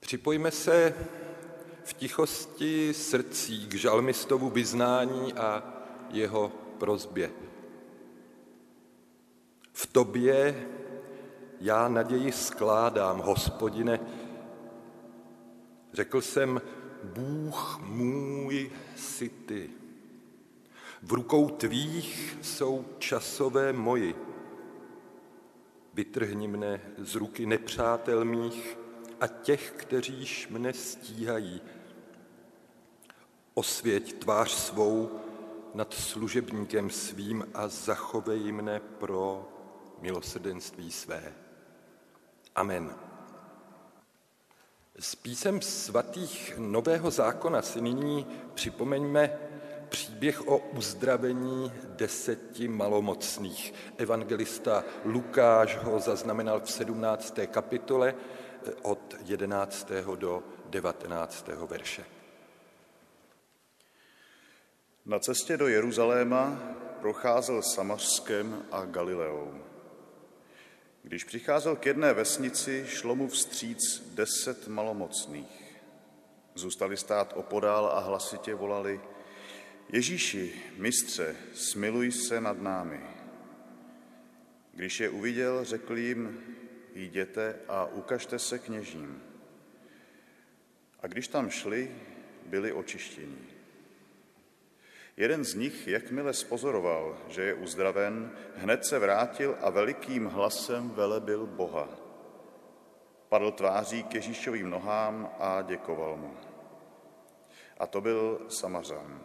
Připojme se v tichosti srdcí k žalmistovu vyznání a jeho prosbě. V tobě já naději skládám, Hospodine. Řekl jsem, Bůh můj jsi ty. V rukou tvých jsou časové moji. Vytrhni mne z ruky nepřátel mých a těch, kteříž mne stíhají. Osvěť tvář svou nad služebníkem svým a zachovej mne pro milosrdenství své. Amen. Z písem svatých Nového zákona si nyní připomeňme příběh o uzdravení 10 malomocných. Evangelista Lukáš ho zaznamenal v 17. kapitole od 11. do 19. verše. Na cestě do Jeruzaléma procházel Samařskem a Galileou. Když přicházel k jedné vesnici, šlo mu vstříc 10 malomocných. Zůstali stát opodál a hlasitě volali: Ježíši, mistře, smiluj se nad námi. Když je uviděl, řekl jim: Jděte a ukažte se kněžím. A když tam šli, byli očištěni. Jeden z nich, jakmile spozoroval, že je uzdraven, hned se vrátil a velikým hlasem velebil Boha. Padl tváří k Ježíšovým nohám a děkoval mu. A to byl Samařan.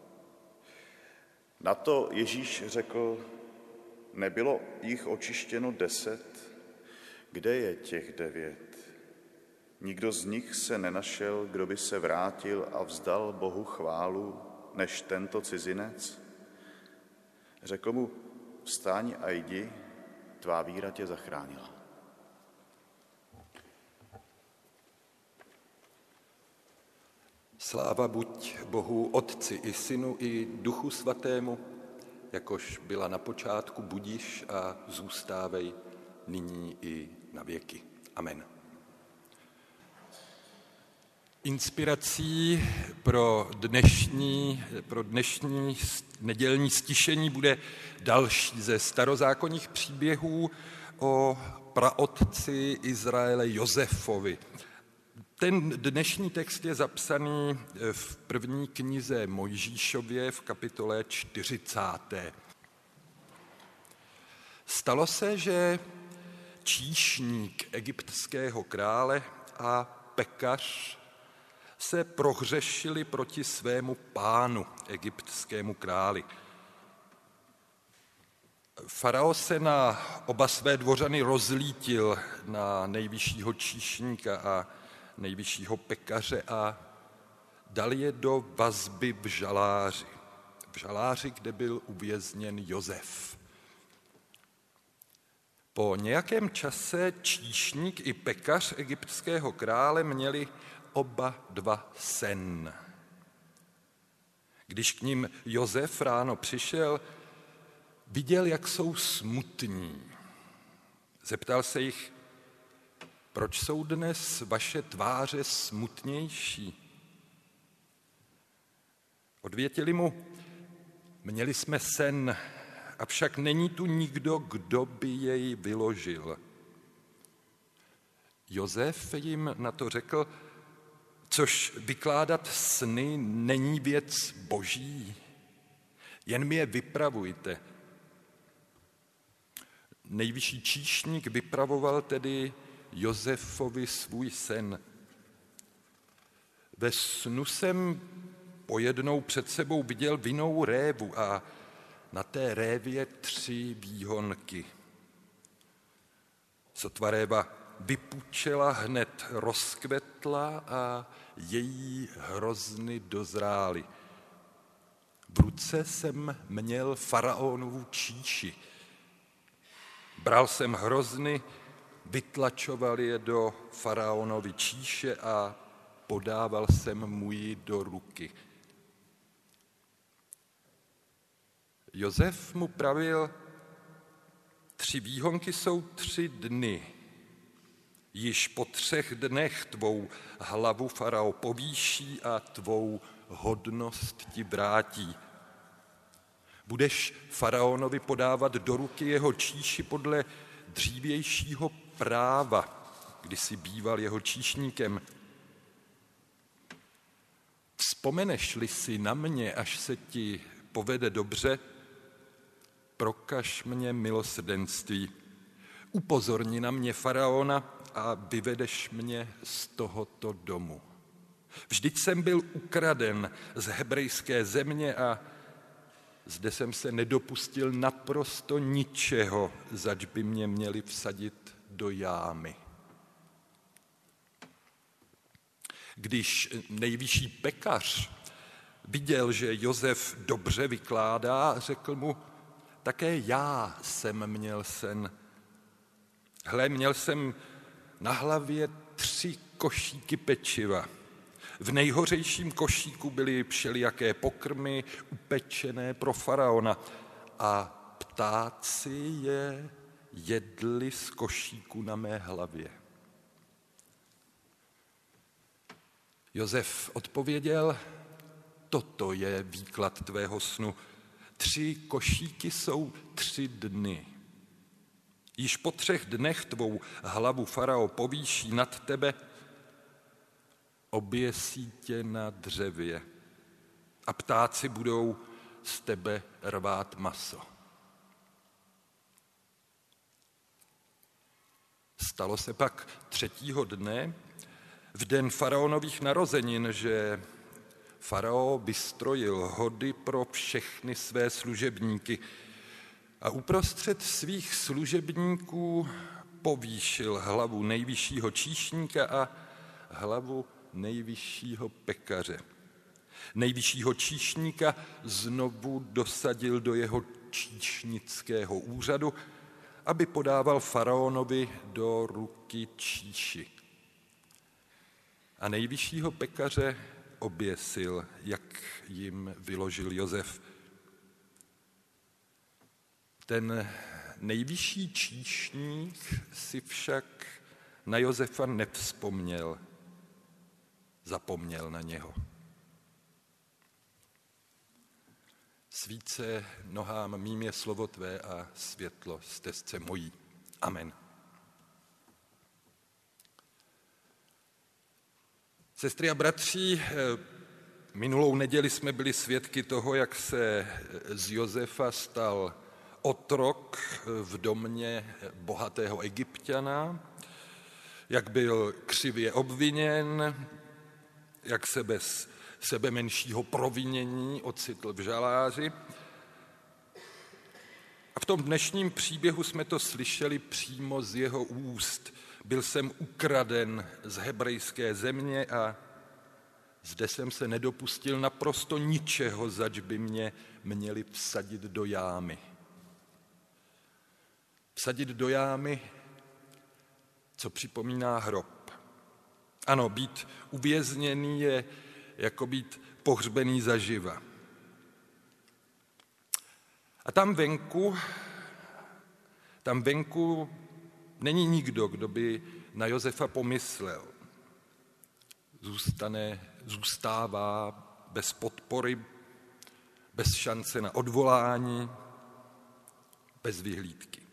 Na to Ježíš řekl: Nebylo jich očištěno 10? Kde je těch 9? Nikdo z nich se nenašel, kdo by se vrátil a vzdal Bohu chválu, než tento cizinec? Řekl mu: Vstaň a jdi, tvá víra tě zachránila. Sláva buď Bohu Otci i Synu i Duchu Svatému, jakož byla na počátku, budiš a zůstávej nyní i na věky. Amen. Inspirací pro dnešní nedělní stišení bude další ze starozákonních příběhů o praotci Izraele Josefovi. Ten dnešní text je zapsaný v první knize Mojžíšově v kapitole 40. Stalo se, že číšník egyptského krále a pekař se prohřešili proti svému pánu, egyptskému králi. Farao se na oba své dvořany rozlítil, na nejvyššího číšníka a nejvyššího pekaře, a dal je do vazby v žaláři, kde byl uvězněn Josef. Po nějakém čase číšník i pekař egyptského krále měli oba dva sen. Když k ním Josef ráno přišel, viděl, jak jsou smutní. Zeptal se jich: Proč jsou dnes vaše tváře smutnější? Odvětili mu: Měli jsme sen, avšak není tu nikdo, kdo by jej vyložil. Josef jim na to řekl: Což vykládat sny není věc boží, jen mi je vypravujte. Nejvyšší číšník vypravoval tedy Josefovi svůj sen. Ve snu jsem pojednou před sebou viděl vinnou révu a na té révě 3 výhonky. Sotva réva vypučela, hned rozkvetla a její hrozny dozrály. V ruce jsem měl faraonovu číši. Bral jsem hrozny, vytlačoval je do faraonovy číše a podával jsem mu ji do ruky. Josef mu pravil: 3 výhonky jsou 3 dny. Již po 3 dnech tvou hlavu farao povýší a tvou hodnost ti vrátí. Budeš faraonovi podávat do ruky jeho číši podle dřívějšího práva, kdy jsi býval jeho číšníkem. Vzpomeneš-li si na mě, až se ti povede dobře, prokaž mě milosrdenství. Upozorni na mě faraona a vyvedeš mě z tohoto domu. Vždyť jsem byl ukraden z hebrejské země a zde jsem se nedopustil naprosto ničeho, zač by mě měli vsadit do jámy. Když nejvyšší pekař viděl, že Josef dobře vykládá, řekl mu, také já jsem měl sen. Hle, měl jsem na hlavě 3 košíky pečiva. V nejhořejším košíku byly všelijaké pokrmy upečené pro faraona a ptáci je jedli z košíku na mé hlavě. Josef odpověděl, toto je výklad tvého snu. 3 košíky jsou 3 dny. Již po 3 dnech tvou hlavu farao povýší nad tebe, oběsí tě na dřevě a ptáci budou z tebe rvát maso. Stalo se pak 3. dne, v den faraonových narozenin, že farao vystrojil hody pro všechny své služebníky a uprostřed svých služebníků povýšil hlavu nejvyššího číšníka a hlavu nejvyššího pekaře. Nejvyššího číšníka znovu dosadil do jeho číšnického úřadu, aby podával faraonovi do ruky číši. A nejvyššího pekaře oběsil, jak jim vyložil Josef. Ten nejvyšší číšník si však na Josefa nevzpomněl, zapomněl na něho. Svíce nohám mým je slovo tvé a světlo stezce mojí. Amen. Sestry a bratři, minulou neděli jsme byli svědky toho, jak se z Josefa stal otrok v domě bohatého Egypťana, jak byl křivě obviněn, jak se bez sebe menšího provinění ocitl v žaláři. A v tom dnešním příběhu jsme to slyšeli přímo z jeho úst. Byl jsem ukraden z hebrejské země a zde jsem se nedopustil naprosto ničeho, zač by mě měli vsadit do jámy. Vsadit do jámy, co připomíná hrob. Ano, být uvězněný je jako být pohřbený zaživa. A tam venku není nikdo, kdo by na Josefa pomyslel. Zůstává bez podpory, bez šance na odvolání, bez vyhlídky.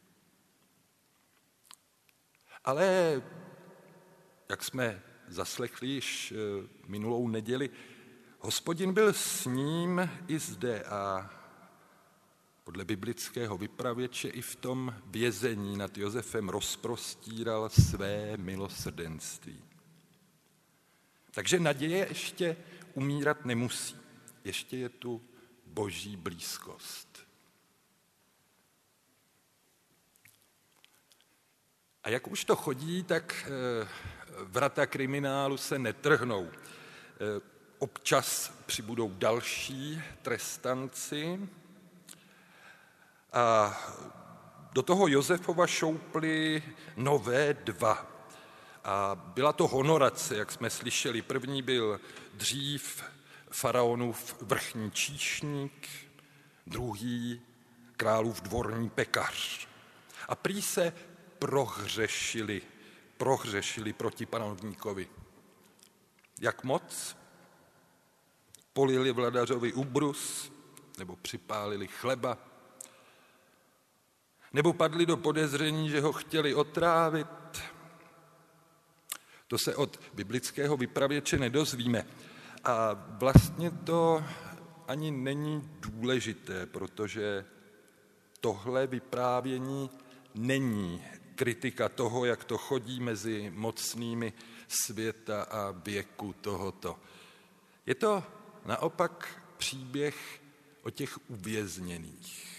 Ale, jak jsme zaslechli již minulou neděli, Hospodin byl s ním i zde a podle biblického vypravěče i v tom vězení nad Josefem rozprostíral své milosrdenství. Takže naděje ještě umírat nemusí. Ještě je tu boží blízkost. A jak už to chodí, tak vrata kriminálu se netrhnou. Občas přibudou další trestanci a do toho Josefova šouply nové 2. A byla to honorace, jak jsme slyšeli. První byl dřív faraonův vrchní číšník, druhý králův dvorní pekař. A prý se prohřešili prohřešili proti panovníkovi. Jak moc? Polili vladařovi ubrus, nebo připálili chleba, nebo padli do podezření, že ho chtěli otrávit. To se od biblického vypravěče nedozvíme. A vlastně to ani není důležité, protože tohle vyprávění není kritika toho, jak to chodí mezi mocnými světa a věku tohoto. Je to naopak příběh o těch uvězněných.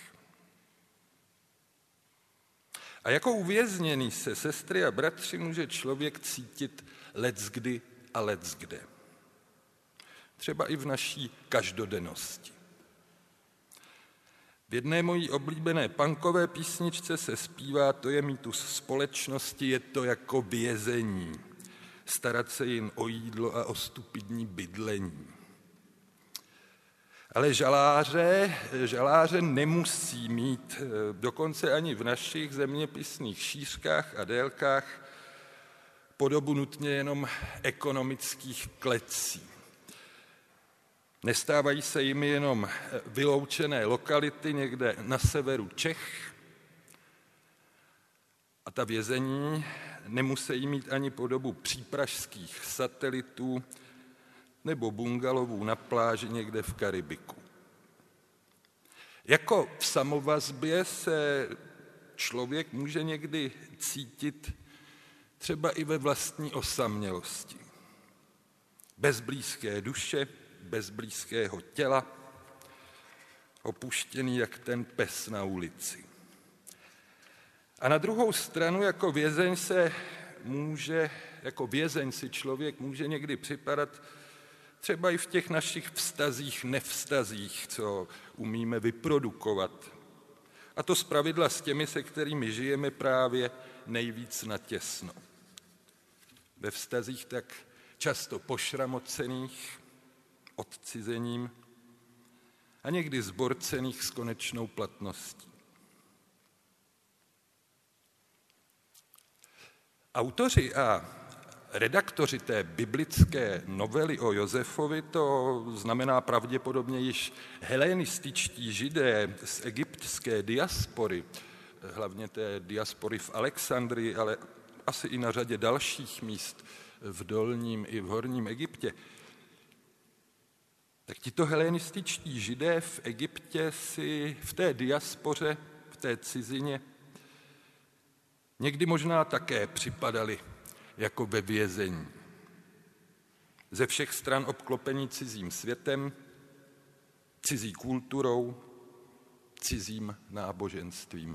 A jako uvězněný se, sestry a bratři, může člověk cítit leckdy a leckde. Třeba i v naší každodennosti. V jedné mojí oblíbené punkové písničce se zpívá: to je mýtus společnosti, je to jako vězení, starat se jen o jídlo a o stupidní bydlení. Ale žaláře nemusí mít, dokonce ani v našich zeměpisných šířkách a délkách, podobu nutně jenom ekonomických klecí. Nestávají se jimi jenom vyloučené lokality někde na severu Čech a ta vězení nemusí mít ani podobu přípražských satelitů nebo bungalovů na pláži někde v Karibiku. Jako v samovazbě se člověk může někdy cítit třeba i ve vlastní osamělosti. Bez blízké duše, bez blízkého těla, opuštěný jak ten pes na ulici. A na druhou stranu jako vězeň si člověk může někdy připadat třeba i v těch našich vztazích, nevztazích, co umíme vyprodukovat. A to zpravidla s těmi, se kterými žijeme právě nejvíc natěsno. Ve vztazích tak často pošramocených, odcizením a někdy zborcených s konečnou platností. Autoři a redaktoři té biblické novely o Josefovi, to znamená pravděpodobně již helenističtí židé z egyptské diaspory, hlavně té diaspory v Alexandrii, ale asi i na řadě dalších míst v dolním i v horním Egyptě, tak tito helenističtí židé v Egyptě si v té diaspoře, v té cizině, někdy možná také připadali jako ve vězení. Ze všech stran obklopení cizím světem, cizí kulturou, cizím náboženstvím.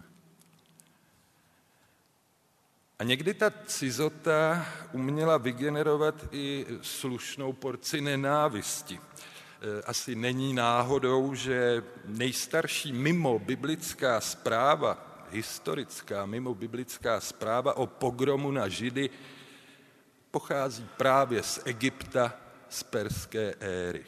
A někdy ta cizota uměla vygenerovat i slušnou porci nenávisti. Asi není náhodou, že nejstarší mimobiblická zpráva, historická mimobiblická zpráva o pogromu na Židy pochází právě z Egypta, z perské éry.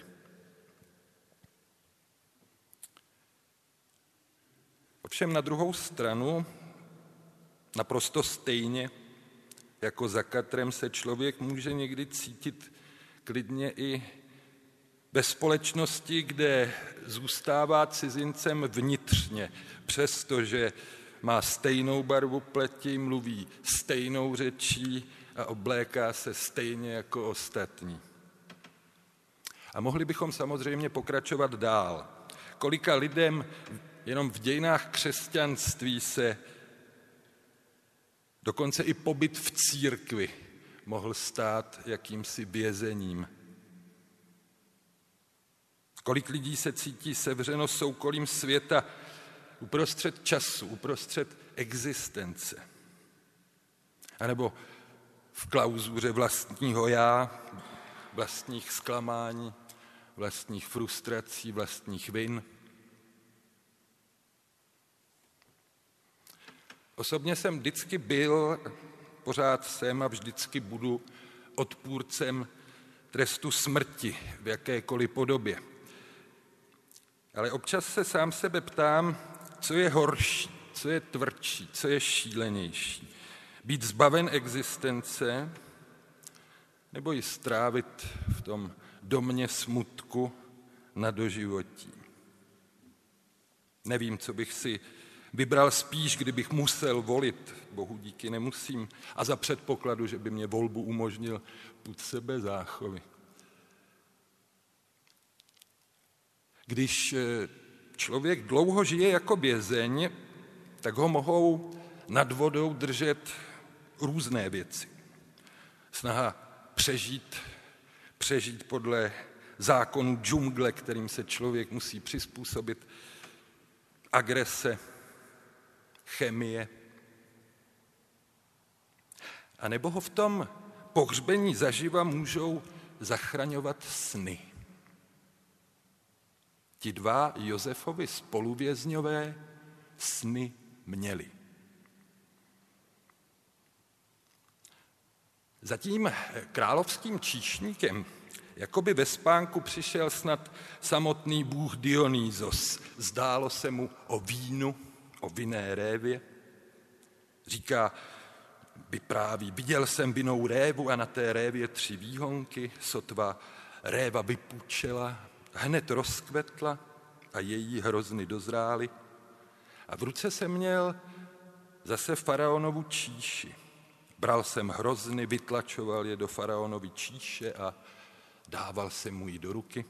Ovšem na druhou stranu, naprosto stejně jako za katrem, se člověk může někdy cítit klidně i ve společnosti, kde zůstává cizincem vnitřně, přestože má stejnou barvu pleti, mluví stejnou řečí a obléká se stejně jako ostatní. A mohli bychom samozřejmě pokračovat dál. Kolika lidem jenom v dějinách křesťanství se dokonce i pobyt v církvi mohl stát jakýmsi vězením. Kolik lidí se cítí sevřeno soukolím světa uprostřed času, uprostřed existence. A nebo v klauzuře vlastního já, vlastních zklamání, vlastních frustrací, vlastních vin. Osobně jsem vždycky byl, pořád jsem a vždycky budu odpůrcem trestu smrti v jakékoliv podobě. Ale občas se sám sebe ptám, co je horší, co je tvrdší, co je šílenější. Být zbaven existence, nebo ji strávit v tom domě smutku na doživotí. Nevím, co bych si vybral spíš, kdybych musel volit, bohu díky nemusím, a za předpokladu, že by mě volbu umožnil pud sebezáchovy. Když člověk dlouho žije jako vězeň, tak ho mohou nad vodou držet různé věci. Snaha přežít podle zákonů džungle, kterým se člověk musí přizpůsobit, agrese, chemie. A nebo ho v tom pohřbení zaživa můžou zachraňovat sny. Ti dva Josefovi spoluvězňové sny měli. Za tím královským číšníkem jakoby ve spánku přišel snad samotný bůh Dionýzos. Zdálo se mu o vínu, o vinné révě. Říká, vypráví, viděl jsem vinnou révu a na té révě 3 výhonky, sotva réva vypučela, hned rozkvetla a její hrozny dozrály. A v ruce jsem měl zase faraonovu číši. Bral jsem hrozny, vytlačoval je do faraonovy číše a dával jsem mu ji do ruky.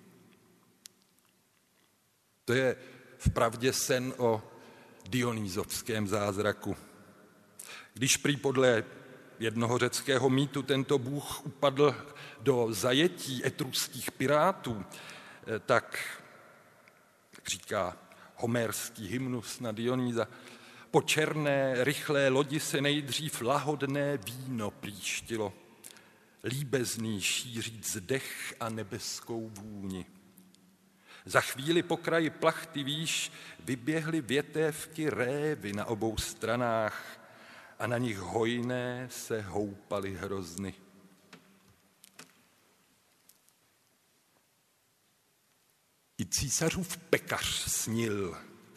To je vpravdě sen o dionýzovském zázraku. Když prý podle jednoho řeckého mýtu tento bůh upadl do zajetí etruských pirátů, tak, jak říká homérský hymnus na Dionýza, po černé, rychlé lodi se nejdřív lahodné víno plíštilo, líbezný šíříc dech a nebeskou vůni. Za chvíli po kraji plachty výš vyběhly větévky révy na obou stranách a na nich hojné se houpaly hrozny. I císařův pekař snil.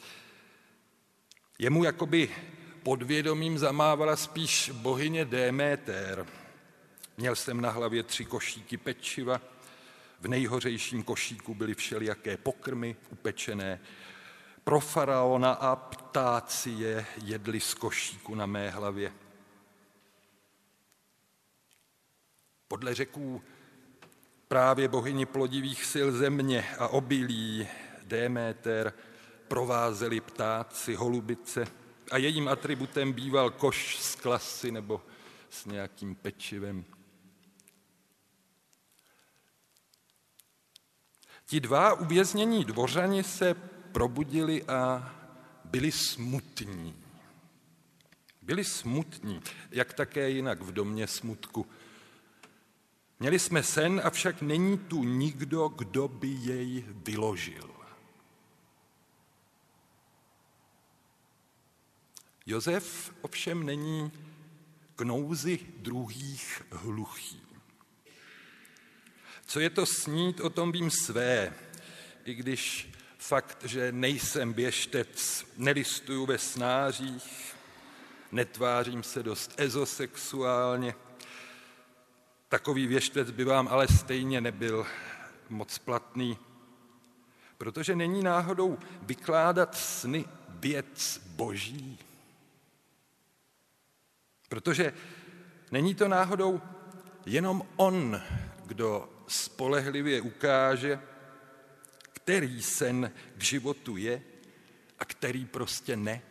Jemu jakoby podvědomím zamávala spíš bohyně Déméter. Měl jsem na hlavě 3 košíky pečiva, v nejhořejším košíku byly všelijaké pokrmy upečené pro faraona a ptáci je jedli z košíku na mé hlavě. Podle řeků právě bohyni plodivých sil země a obilí Déméter provázeli ptáci, holubice a jejím atributem býval koš z klasy nebo s nějakým pečivem. Ti 2 uvěznění dvořani se probudili a byli smutní. Byli smutní, jak také jinak v domě smutku. Měli jsme sen, avšak není tu nikdo, kdo by jej vyložil. Josef ovšem není k nouzi druhých hluchý. Co je to snít, o tom vím své, i když fakt, že nejsem běžtec, nelistuju ve snářích, netvářím se dost ezosexuálně. Takový věštec by vám ale stejně nebyl moc platný, protože není náhodou vykládat sny věc boží. Protože není to náhodou jenom on, kdo spolehlivě ukáže, který sen k životu je a který prostě ne.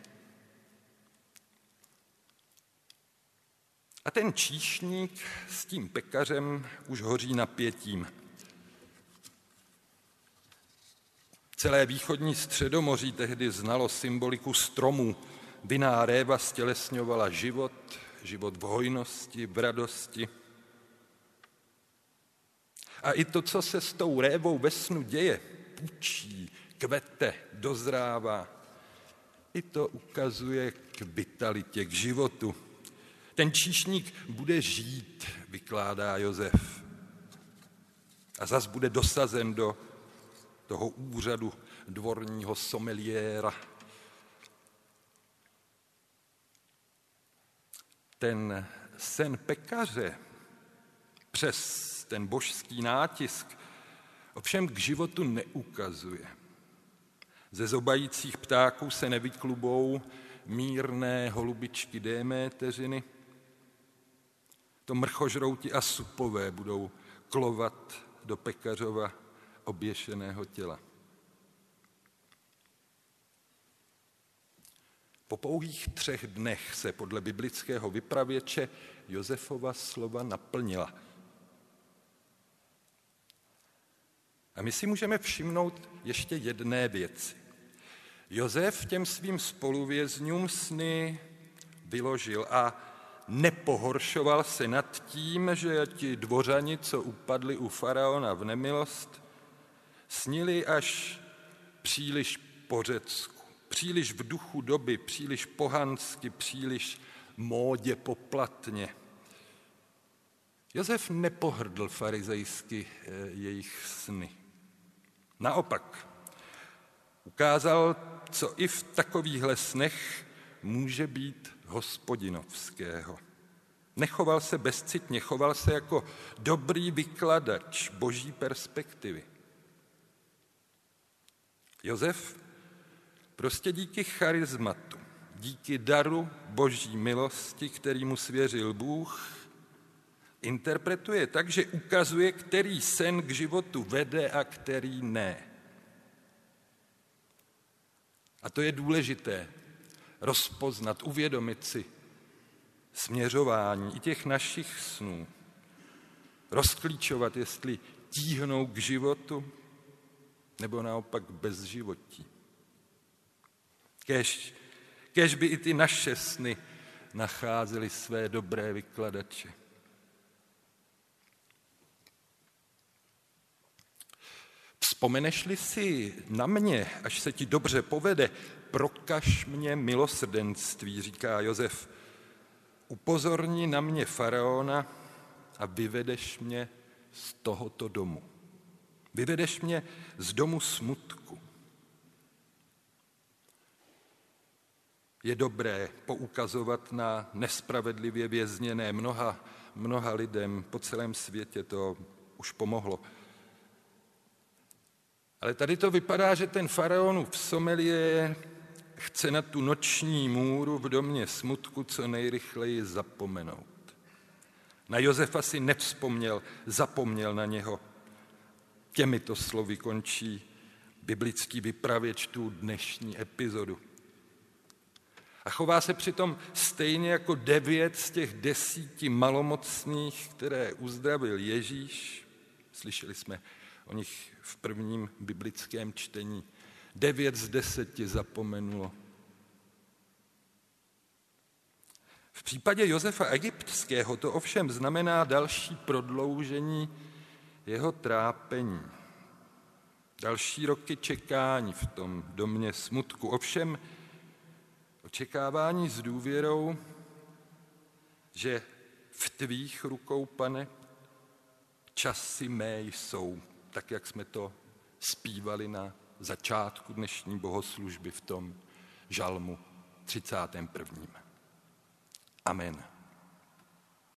A ten číšník s tím pekařem už hoří napětím. Celé východní Středomoří tehdy znalo symboliku stromů. Vinná réva stělesňovala život v hojnosti, v radosti. A i to, co se s tou révou ve snu děje, pučí, kvete, dozrává, i to ukazuje k vitalitě, k životu. Ten číšník bude žít, vykládá Josef. A zas bude dosazen do toho úřadu dvorního someliéra. ten sen pekaře přes ten božský nátisk ovšem k životu neukazuje. Ze zobajících ptáků se nevyklubou mírné holubičky Déméteřiny. To mrchožrouti a supové budou klovat do pekařova oběšeného těla. Po pouhých 3 dnech se podle biblického vypravěče Josefova slova naplnila. A my si můžeme všimnout ještě jedné věci. Josef těm svým spoluvězňům sny vyložil a nepohoršoval se nad tím, že ti dvořani, co upadli u faraona v nemilost, snili až příliš po řecku, příliš v duchu doby, příliš pohansky, příliš módě poplatně. Josef nepohrdl farizejsky jejich sny. Naopak, ukázal, co i v takovýchhle snech může být hospodinovského. Nechoval se bezcitně, choval se jako dobrý vykladač boží perspektivy. Josef prostě díky charizmatu, díky daru boží milosti, který mu svěřil Bůh, interpretuje tak, že ukazuje, který sen k životu vede a který ne. A to je důležité, rozpoznat, uvědomit si směřování i těch našich snů. Rozklíčovat, jestli tíhnou k životu, nebo naopak bez životí. Kéž by i ty naše sny nacházely své dobré vykladače. Vzpomeneš-li si na mě, až se ti dobře povede, prokaž mě milosrdenství, říká Josef. Upozorni na mě faraona a vyvedeš mě z tohoto domu. Vyvedeš mě z domu smutku. Je dobré poukazovat na nespravedlivě vězněné mnoha lidem po celém světě, to už pomohlo. Ale tady to vypadá, že ten faraonův sommelier chce na tu noční můru v domě smutku co nejrychleji zapomenout. Na Josefa si nevzpomněl, zapomněl na něho. Těmito slovy končí biblický vypravěč tu dnešní epizodu. A chová se přitom stejně jako 9 z těch 10 malomocných, které uzdravil Ježíš. Slyšeli jsme o nich v prvním biblickém čtení. 9 z 10 zapomenulo. V případě Josefa Egyptského to ovšem znamená další prodloužení jeho trápení. Další roky čekání v tom domě smutku. Ovšem očekávání s důvěrou, že v tvých rukou, Pane, časy mé jsou, tak jak jsme to zpívali na začátku dnešní bohoslužby v tom žalmu 31. Amen.